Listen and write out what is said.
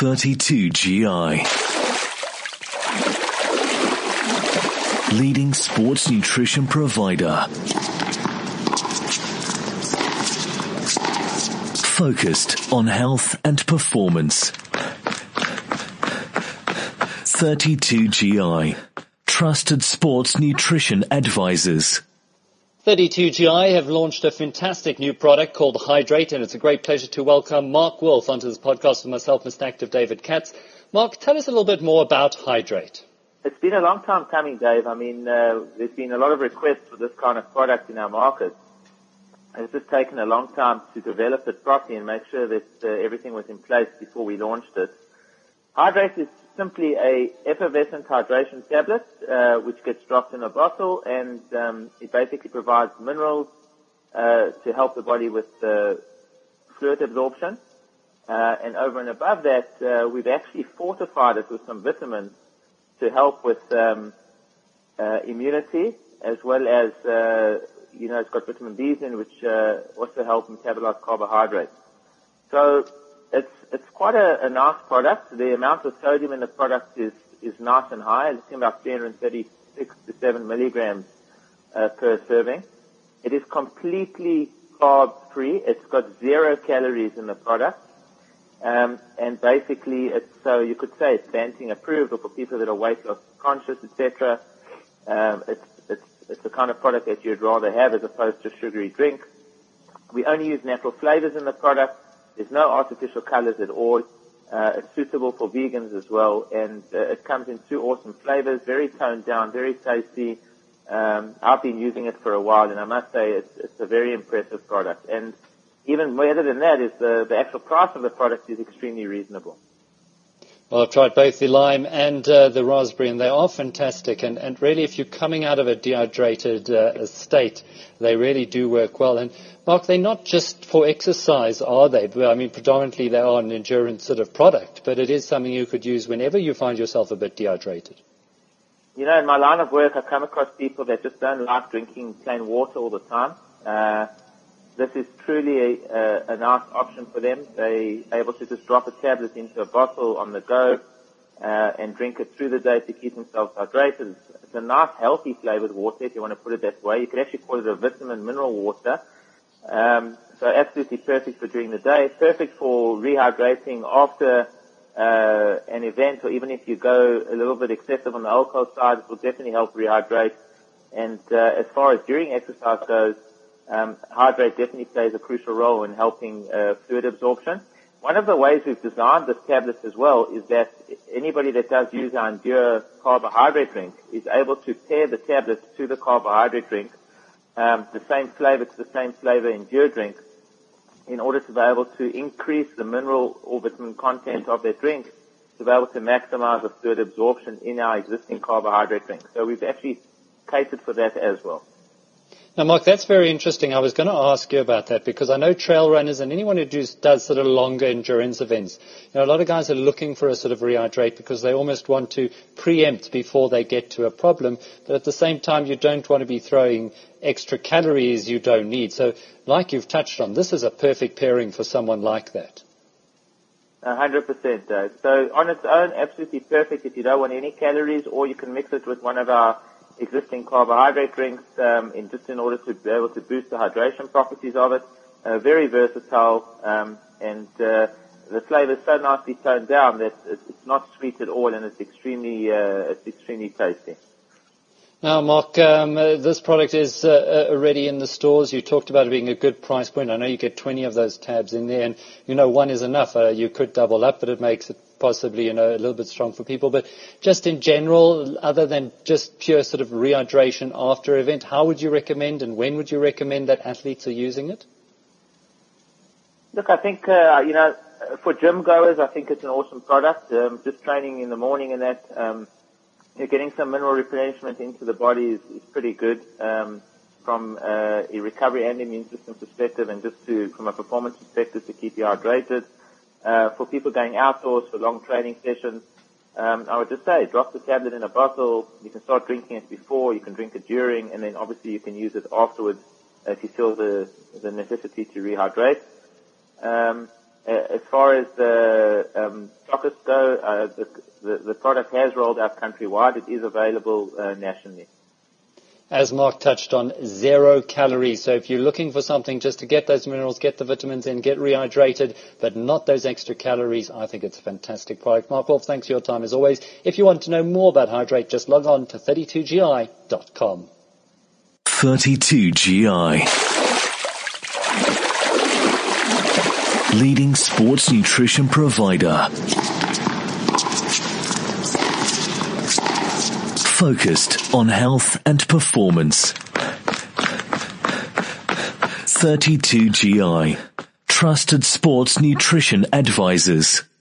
32GI. Leading sports nutrition provider. Focused on health and performance. 32GI. Trusted sports nutrition advisors. 32GI have launched a fantastic new product called Hydrate, and it's a great pleasure to welcome Mark Wolf onto this podcast with myself, Mr. Active David Katz. Mark, tell us a little bit more about Hydrate. It's been a long time coming, Dave. I mean, there's been a lot of requests for this kind of product in our market. It's just taken a long time to develop it properly and make sure that everything was in place before we launched it. Hydrate is simply a effervescent hydration tablet, which gets dropped in a bottle, and it basically provides minerals to help the body with fluid absorption. And over and above that, we've actually fortified it with some vitamins to help with immunity, as well as it's got vitamin B's in, which also help metabolize carbohydrates. So it's quite a nice product. The amount of sodium in the product is nice and high. It's about 336 to 7 milligrams per serving. It is completely carb-free. It's got 0 calories in the product. And basically, so you could say it's Banting approved, or for people that are weight loss conscious, etc. It's the kind of product that you'd rather have as opposed to a sugary drink. We only use natural flavors in the product. There's no artificial colors at all. It's suitable for vegans as well, and it comes in 2 awesome flavors, very toned down, very tasty. I've been using it for a while, and I must say it's a very impressive product. And even better than that is the actual price of the product is extremely reasonable. Well, I've tried both the lime and the raspberry, and they are fantastic. And really, if you're coming out of a dehydrated state, they really do work well. And Mark, they're not just for exercise, are they? I mean, predominantly they are an endurance sort of product, but it is something you could use whenever you find yourself a bit dehydrated. You know, in my line of work, I come across people that just don't like drinking plain water all the time. This is truly a nice option for them. They're able to just drop a tablet into a bottle on the go and drink it through the day to keep themselves hydrated. It's a nice, healthy flavored water, if you want to put it that way. You could actually call it a vitamin mineral water. So absolutely perfect for during the day. Perfect for rehydrating after an event, or even if you go a little bit excessive on the alcohol side, it will definitely help rehydrate. And as far as during exercise goes, Hydrate definitely plays a crucial role in helping fluid absorption. One of the ways we've designed this tablet as well is that anybody that does use our Endure carbohydrate drink is able to pair the tablet to the carbohydrate drink, the same flavor Endure drink, in order to be able to increase the mineral or vitamin content of their drink to be able to maximize the fluid absorption in our existing carbohydrate drink. So we've actually catered for that as well. Now, Mark, that's very interesting. I was going to ask you about that because I know trail runners and anyone who does sort of longer endurance events, a lot of guys are looking for a sort of rehydrate because they almost want to preempt before they get to a problem. But at the same time, you don't want to be throwing extra calories you don't need. So like you've touched on, this is a perfect pairing for someone like that. 100%, Dave. So on its own, absolutely perfect if you don't want any calories, or you can mix it with one of our existing carbohydrate drinks in order to be able to boost the hydration properties of it. Very versatile, and the flavor is so nicely toned down that it's not sweet at all, and it's extremely tasty. Now, Mark, this product is already in the stores. You talked about it being a good price point. I know you get 20 of those tabs in there, and one is enough. You could double up, but it makes it possibly, a little bit strong for people. But just in general, other than just pure sort of rehydration after event, how would you recommend and when would you recommend that athletes are using it? Look, I think, for gym goers, I think it's an awesome product. Just training in the morning and that, getting some mineral replenishment into the body is pretty good, from a recovery and immune system perspective, and just from a performance perspective to keep you hydrated. For people going outdoors for long training sessions, I would just say drop the tablet in a bottle. You can start drinking it before, you can drink it during, and then obviously you can use it afterwards if you feel the necessity to rehydrate. As far as the chocolates go, the product has rolled out countrywide. It is available nationally. As Mark touched on, 0 calories. So if you're looking for something just to get those minerals, get the vitamins in, get rehydrated, but not those extra calories, I think it's a fantastic product. Mark Wolf, thanks for your time as always. If you want to know more about Hydrate, just log on to 32gi.com. 32GI. Leading sports nutrition provider. Focused on health and performance. 32GI. Trusted sports nutrition advisors.